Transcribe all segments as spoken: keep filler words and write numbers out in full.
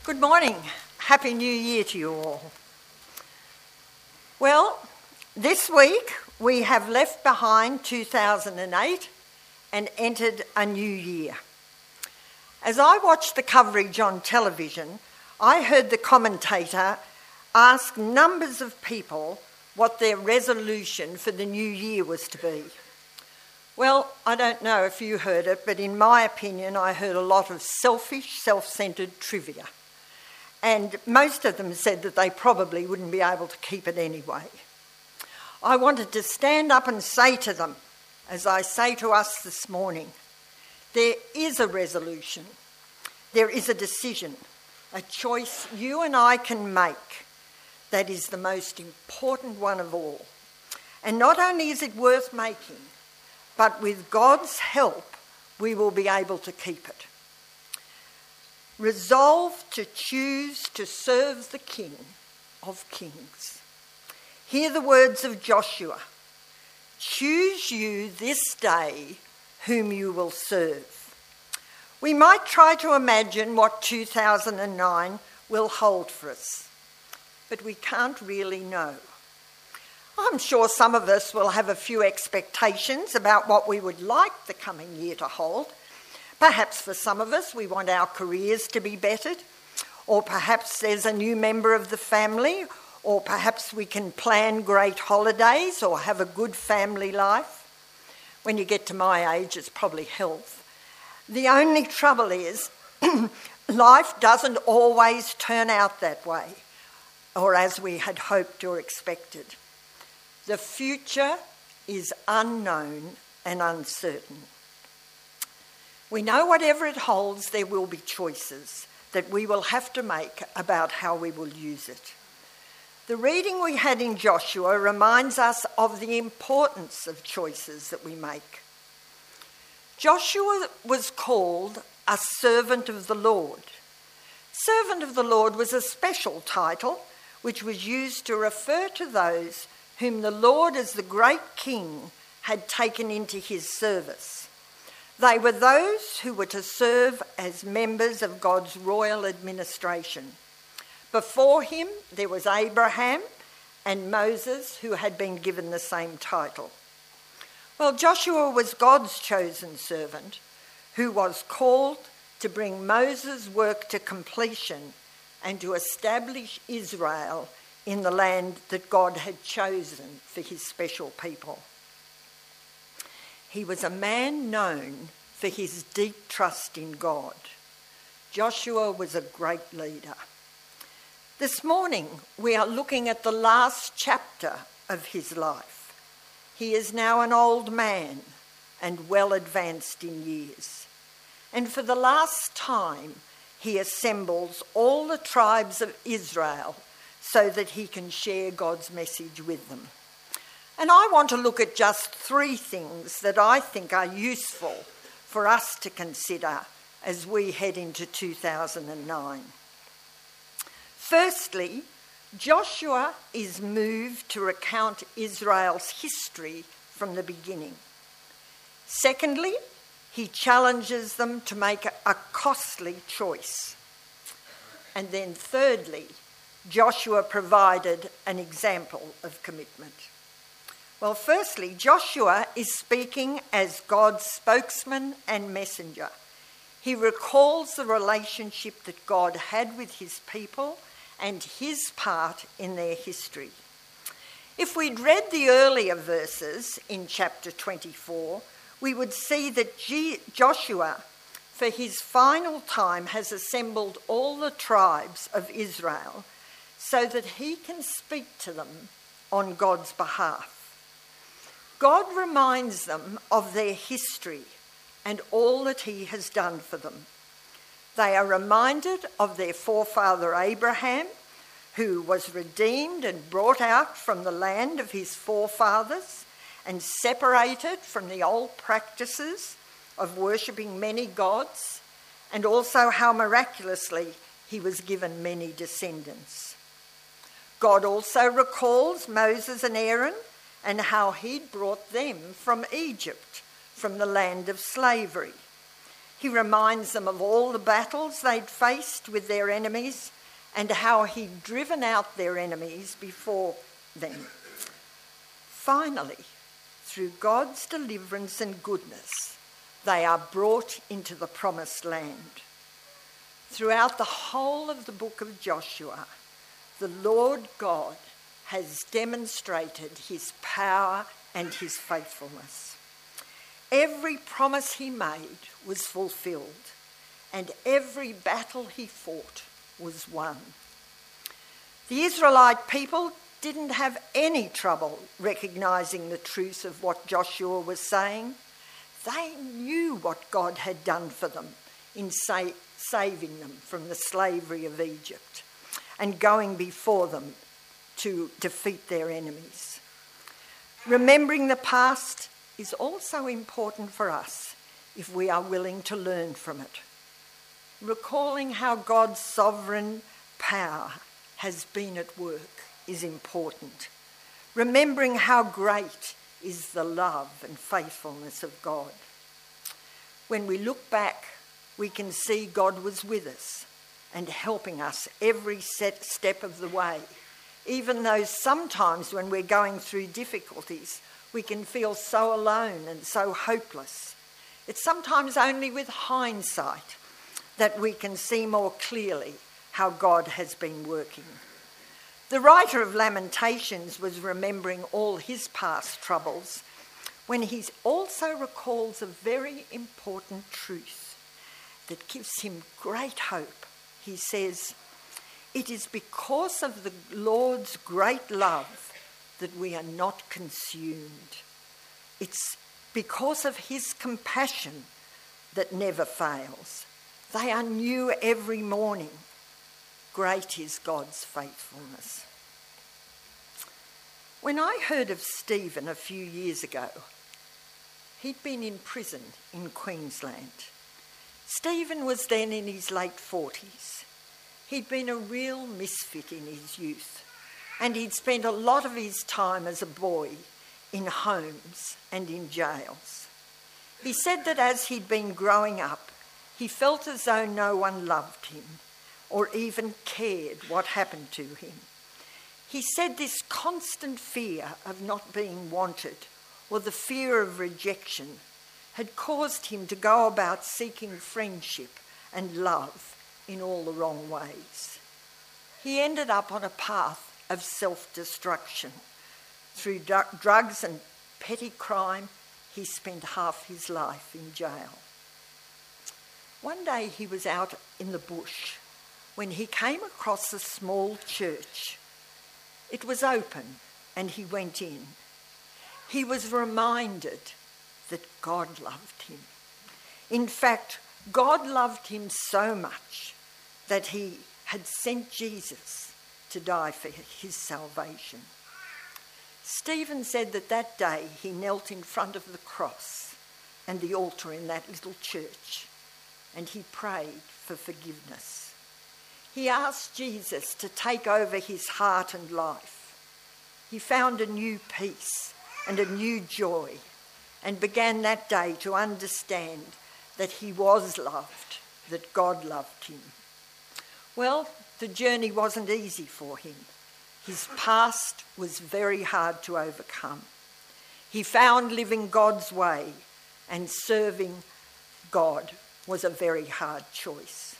Good morning. Happy New Year to you all. Well, this week we have left behind two thousand eight and entered a new year. As I watched the coverage on television, I heard the commentator ask numbers of people what their resolution for the new year was to be. Well, I don't know if you heard it, but in my opinion, I heard a lot of selfish, self-centred trivia. And most of them said that they probably wouldn't be able to keep it anyway. I wanted to stand up and say to them, as I say to us this morning, there is a resolution, there is a decision, a choice you and I can make that is the most important one of all. And not only is it worth making, but with God's help, we will be able to keep it. Resolve to choose to serve the King of Kings. Hear the words of Joshua. Choose you this day whom you will serve. We might try to imagine what two thousand nine will hold for us, but we can't really know. I'm sure some of us will have a few expectations about what we would like the coming year to hold. Perhaps for some of us, we want our careers to be bettered, or perhaps there's a new member of the family, or perhaps we can plan great holidays or have a good family life. When you get to my age, it's probably health. The only trouble is life doesn't always turn out that way, or as we had hoped or expected. The future is unknown and uncertain. We know whatever it holds, there will be choices that we will have to make about how we will use it. The reading we had in Joshua reminds us of the importance of choices that we make. Joshua was called a servant of the Lord. Servant of the Lord was a special title which was used to refer to those whom the Lord as the great King had taken into his service. They were those who were to serve as members of God's royal administration. Before him, there was Abraham and Moses, who had been given the same title. Well, Joshua was God's chosen servant, who was called to bring Moses' work to completion and to establish Israel in the land that God had chosen for his special people. He was a man known for his deep trust in God. Joshua was a great leader. This morning, we are looking at the last chapter of his life. He is now an old man and well advanced in years. And for the last time, he assembles all the tribes of Israel so that he can share God's message with them. And I want to look at just three things that I think are useful for us to consider as we head into two thousand nine. Firstly, Joshua is moved to recount Israel's history from the beginning. Secondly, he challenges them to make a costly choice. And then thirdly, Joshua provided an example of commitment. Well, firstly, Joshua is speaking as God's spokesman and messenger. He recalls the relationship that God had with his people and his part in their history. If we'd read the earlier verses in chapter twenty-four, we would see that G- Joshua, for his final time, has assembled all the tribes of Israel so that he can speak to them on God's behalf. God reminds them of their history and all that he has done for them. They are reminded of their forefather Abraham, who was redeemed and brought out from the land of his forefathers and separated from the old practices of worshipping many gods, and also how miraculously he was given many descendants. God also recalls Moses and Aaron and how he'd brought them from Egypt, from the land of slavery. He reminds them of all the battles they'd faced with their enemies and how he'd driven out their enemies before them. Finally, through God's deliverance and goodness, they are brought into the promised land. Throughout the whole of the book of Joshua, the Lord God has demonstrated his power and his faithfulness. Every promise he made was fulfilled, and every battle he fought was won. The Israelite people didn't have any trouble recognising the truth of what Joshua was saying. They knew what God had done for them in sa- saving them from the slavery of Egypt and going before them to defeat their enemies. Remembering the past is also important for us if we are willing to learn from it. Recalling how God's sovereign power has been at work is important. Remembering how great is the love and faithfulness of God. When we look back, we can see God was with us and helping us every set step of the way, even though sometimes when we're going through difficulties, we can feel so alone and so hopeless. It's sometimes only with hindsight that we can see more clearly how God has been working. The writer of Lamentations was remembering all his past troubles when he also recalls a very important truth that gives him great hope. He says, "It is because of the Lord's great love that we are not consumed. It's because of his compassion that never fails. They are new every morning. Great is God's faithfulness." When I heard of Stephen a few years ago, he'd been in prison in Queensland. Stephen was then in his late forties. He'd been a real misfit in his youth, and he'd spent a lot of his time as a boy in homes and in jails. He said that as he'd been growing up, he felt as though no one loved him or even cared what happened to him. He said this constant fear of not being wanted or the fear of rejection had caused him to go about seeking friendship and love in all the wrong ways. He ended up on a path of self-destruction. Through du- drugs and petty crime, he spent half his life in jail. One day he was out in the bush when he came across a small church. It was open and he went in. He was reminded that God loved him. In fact, God loved him so much that he had sent Jesus to die for his salvation. Stephen said that that day he knelt in front of the cross and the altar in that little church, and he prayed for forgiveness. He asked Jesus to take over his heart and life. He found a new peace and a new joy and began that day to understand that he was loved, that God loved him. Well, the journey wasn't easy for him. His past was very hard to overcome. He found living God's way and serving God was a very hard choice.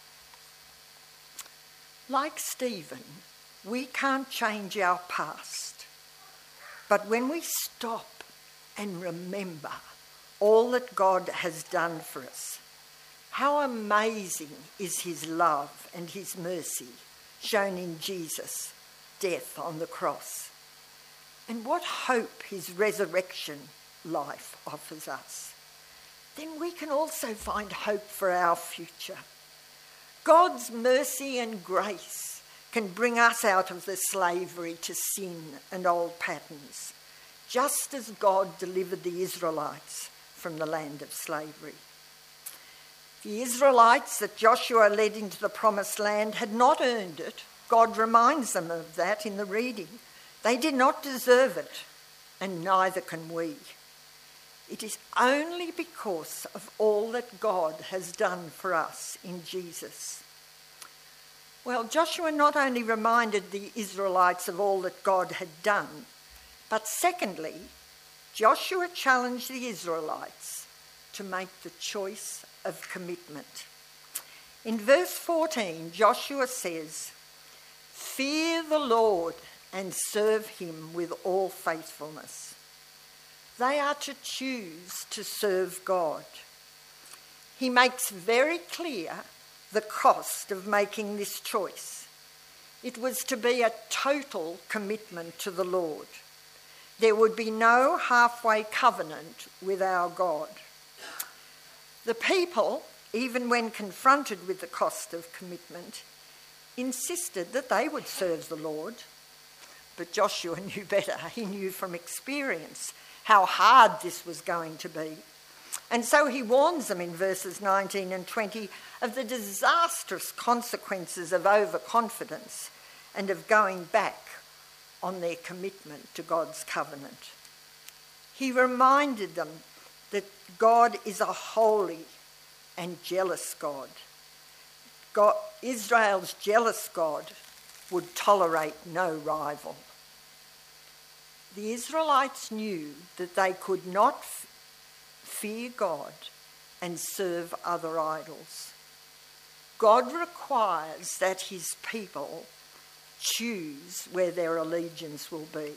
Like Stephen, we can't change our past, but when we stop and remember all that God has done for us, how amazing is his love and his mercy shown in Jesus' death on the cross, and what hope his resurrection life offers us, then we can also find hope for our future. God's mercy and grace can bring us out of the slavery to sin and old patterns, just as God delivered the Israelites from the land of slavery. The Israelites that Joshua led into the promised land had not earned it. God reminds them of that in the reading. They did not deserve it, and neither can we. It is only because of all that God has done for us in Jesus. Well, Joshua not only reminded the Israelites of all that God had done, but secondly, Joshua challenged the Israelites to make the choice of commitment. In verse fourteen, Joshua says, "Fear the Lord and serve him with all faithfulness." They are to choose to serve God. He makes very clear the cost of making this choice. It was to be a total commitment to the Lord. There would be no halfway covenant with our God. The people, even when confronted with the cost of commitment, insisted that they would serve the Lord. But Joshua knew better. He knew from experience how hard this was going to be. And so he warns them in verses nineteen and twenty of the disastrous consequences of overconfidence and of going back on their commitment to God's covenant. He reminded them that God is a holy and jealous God. God, Israel's jealous God would tolerate no rival. The Israelites knew that they could not f- fear God and serve other idols. God requires that his people choose where their allegiance will be.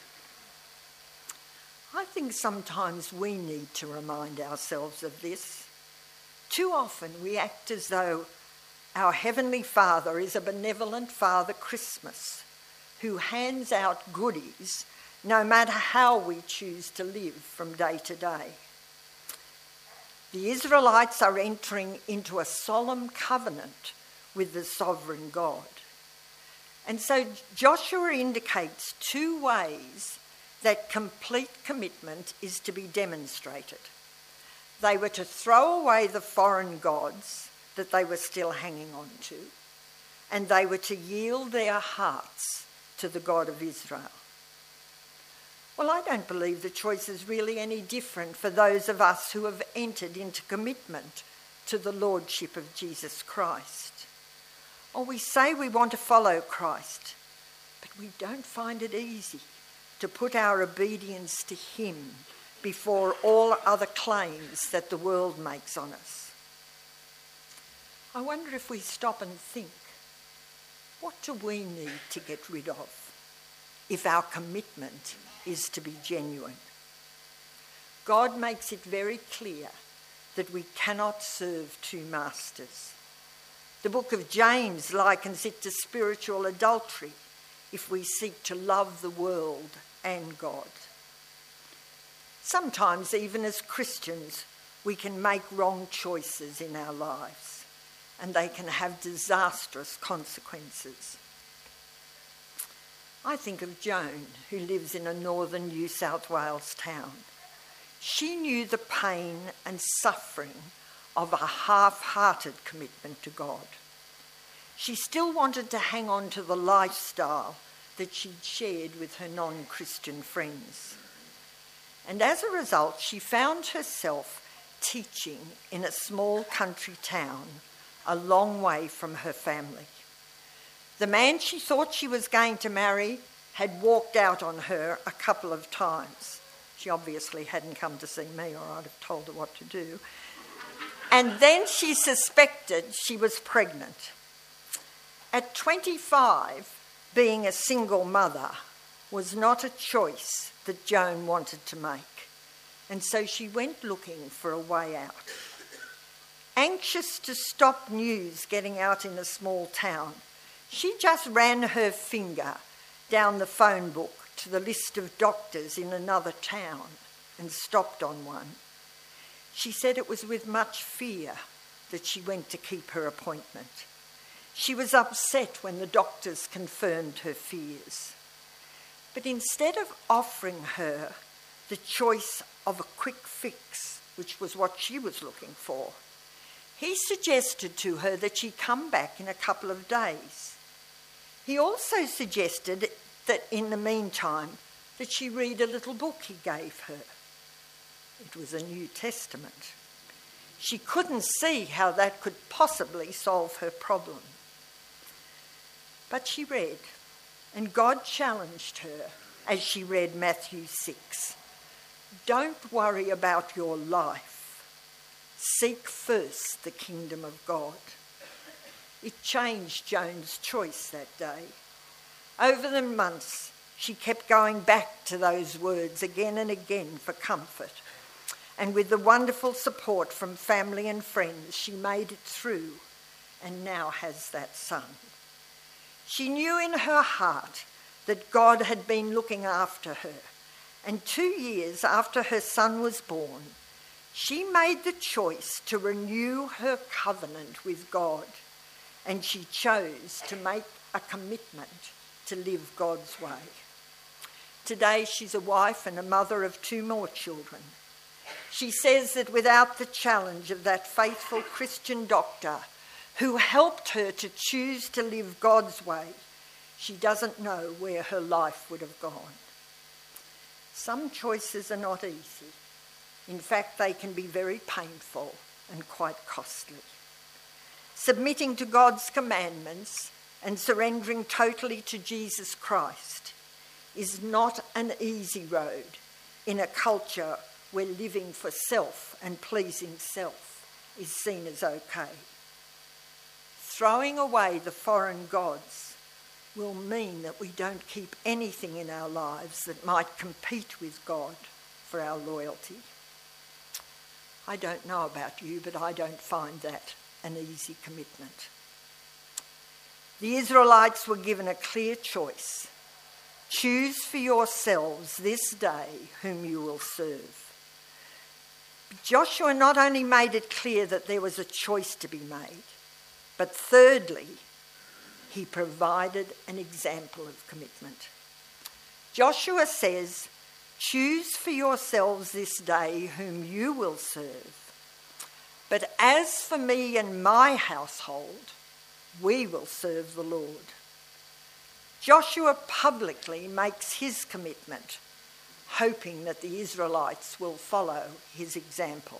I think sometimes we need to remind ourselves of this. Too often we act as though our Heavenly Father is a benevolent Father Christmas who hands out goodies no matter how we choose to live from day to day. The Israelites are entering into a solemn covenant with the sovereign God. And so Joshua indicates two ways that complete commitment is to be demonstrated. They were to throw away the foreign gods that they were still hanging on to, and they were to yield their hearts to the God of Israel. Well, I don't believe the choice is really any different for those of us who have entered into commitment to the Lordship of Jesus Christ. Or we say we want to follow Christ, but we don't find it easy to put our obedience to him before all other claims that the world makes on us. I wonder if we stop and think, what do we need to get rid of if our commitment is to be genuine? God makes it very clear that we cannot serve two masters. The book of James likens it to spiritual adultery if we seek to love the world and God. Sometimes, even as Christians, we can make wrong choices in our lives, and they can have disastrous consequences. I think of Joan, who lives in a northern New South Wales town. She knew the pain and suffering of a half-hearted commitment to God. She still wanted to hang on to the lifestyle that she'd shared with her non-Christian friends. And as a result, she found herself teaching in a small country town a long way from her family. The man she thought she was going to marry had walked out on her a couple of times. She obviously hadn't come to see me, or I'd have told her what to do. And then she suspected she was pregnant. At twenty-five, being a single mother was not a choice that Joan wanted to make, and so she went looking for a way out. Anxious to stop news getting out in a small town, she just ran her finger down the phone book to the list of doctors in another town and stopped on one. She said it was with much fear that she went to keep her appointment. She was upset when the doctors confirmed her fears. But instead of offering her the choice of a quick fix, which was what she was looking for, he suggested to her that she come back in a couple of days. He also suggested that in the meantime that she read a little book he gave her. It was a New Testament. She couldn't see how that could possibly solve her problem. But she read, and God challenged her as she read Matthew six. Don't worry about your life. Seek first the kingdom of God. It changed Joan's choice that day. Over the months, she kept going back to those words again and again for comfort. And with the wonderful support from family and friends, she made it through and now has that son. She knew in her heart that God had been looking after her. And two years after her son was born, she made the choice to renew her covenant with God. And she chose to make a commitment to live God's way. Today she's a wife and a mother of two more children. She says that without the challenge of that faithful Christian doctor who helped her to choose to live God's way, she doesn't know where her life would have gone. Some choices are not easy. In fact, they can be very painful and quite costly. Submitting to God's commandments and surrendering totally to Jesus Christ is not an easy road in a culture where living for self and pleasing self is seen as okay. Throwing away the foreign gods will mean that we don't keep anything in our lives that might compete with God for our loyalty. I don't know about you, but I don't find that an easy commitment. The Israelites were given a clear choice. Choose for yourselves this day whom you will serve. Joshua not only made it clear that there was a choice to be made, but thirdly, he provided an example of commitment. Joshua says, choose for yourselves this day whom you will serve. But as for me and my household, we will serve the Lord. Joshua publicly makes his commitment, hoping that the Israelites will follow his example.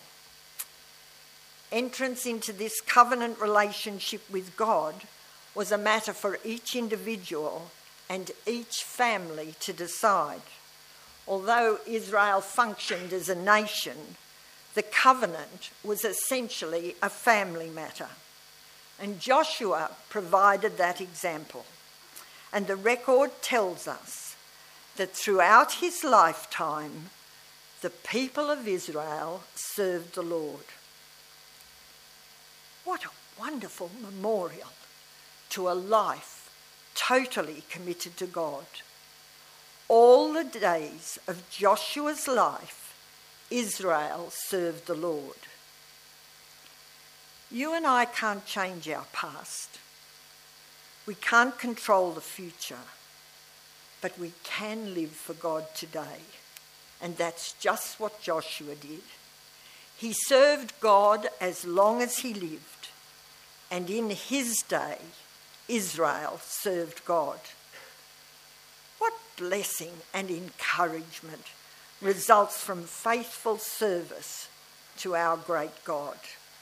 Entrance into this covenant relationship with God was a matter for each individual and each family to decide. Although Israel functioned as a nation, the covenant was essentially a family matter. And Joshua provided that example. And the record tells us that throughout his lifetime, the people of Israel served the Lord. What a wonderful memorial to a life totally committed to God. All the days of Joshua's life, Israel served the Lord. You and I can't change our past. We can't control the future, but we can live for God today. And that's just what Joshua did. He served God as long as he lived, and in his day, Israel served God. What blessing and encouragement results from faithful service to our great God.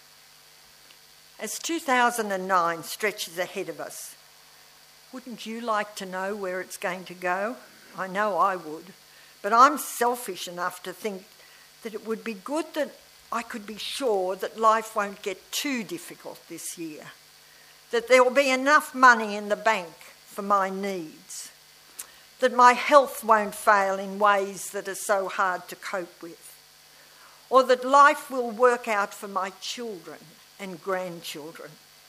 As two thousand nine stretches ahead of us, wouldn't you like to know where it's going to go? I know I would, but I'm selfish enough to think that it would be good that I could be sure that life won't get too difficult this year, that there will be enough money in the bank for my needs, that my health won't fail in ways that are so hard to cope with, or that life will work out for my children and grandchildren.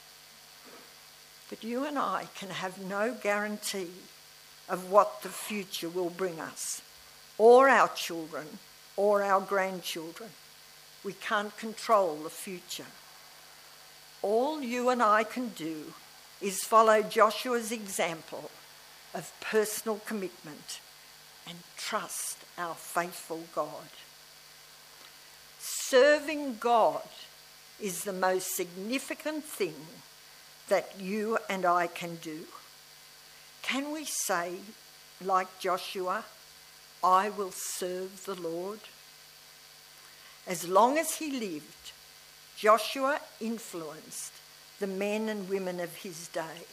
But you and I can have no guarantee of what the future will bring us, or our children, or our grandchildren. We can't control the future. All you and I can do is follow Joshua's example of personal commitment and trust our faithful God. Serving God is the most significant thing that you and I can do. Can we say, like Joshua, I will serve the Lord? As long as he lived, Joshua influenced the men and women of his day.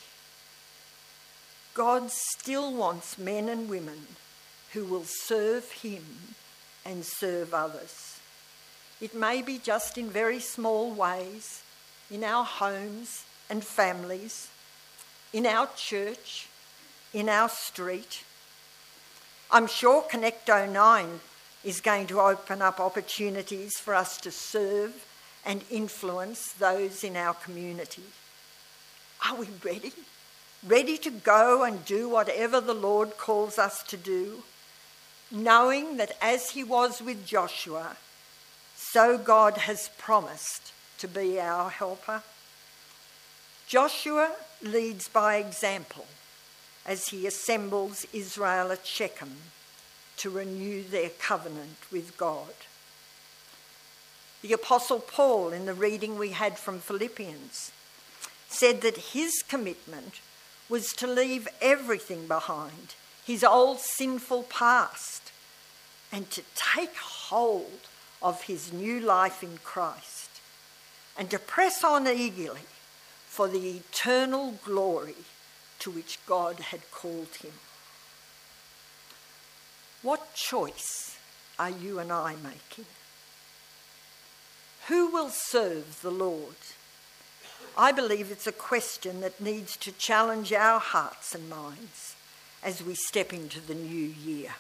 God still wants men and women who will serve him and serve others. It may be just in very small ways, in our homes and families, in our church, in our street. I'm sure Connect oh nine is going to open up opportunities for us to serve and influence those in our community. Are we ready? Ready to go and do whatever the Lord calls us to do, knowing that as he was with Joshua, so God has promised to be our helper? Joshua leads by example as he assembles Israel at Shechem to renew their covenant with God. The Apostle Paul, in the reading we had from Philippians, said that his commitment was to leave everything behind, his old sinful past, and to take hold of his new life in Christ, and to press on eagerly for the eternal glory to which God had called him. What choice are you and I making? Who will serve the Lord? I believe it's a question that needs to challenge our hearts and minds as we step into the new year.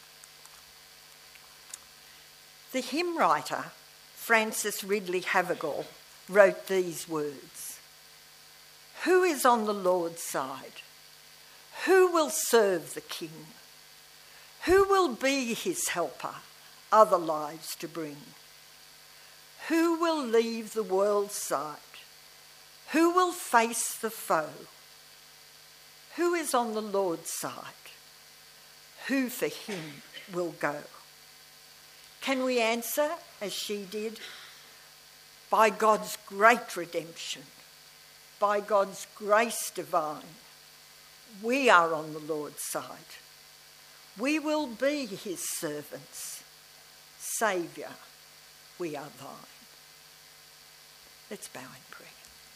The hymn writer, Francis Ridley Havergal, wrote these words: "Who is on the Lord's side? Who will serve the King? Who will be his helper, other lives to bring? Who will leave the world's side? Who will face the foe? Who is on the Lord's side? Who for him will go?" Can we answer as she did? By God's great redemption, by God's grace divine, we are on the Lord's side. We will be his servants. Saviour, we are thine. Let's bow in prayer.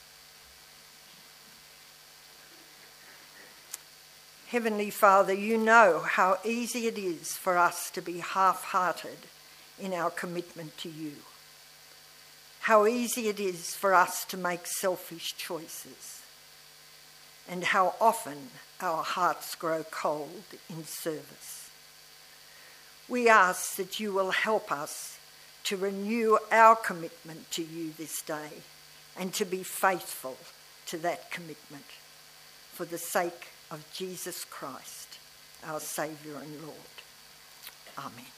Heavenly Father, you know how easy it is for us to be half-hearted in our commitment to you. How easy it is for us to make selfish choices, and how often our hearts grow cold in service. We ask that you will help us to renew our commitment to you this day and to be faithful to that commitment for the sake of Jesus Christ, our Saviour and Lord. Amen.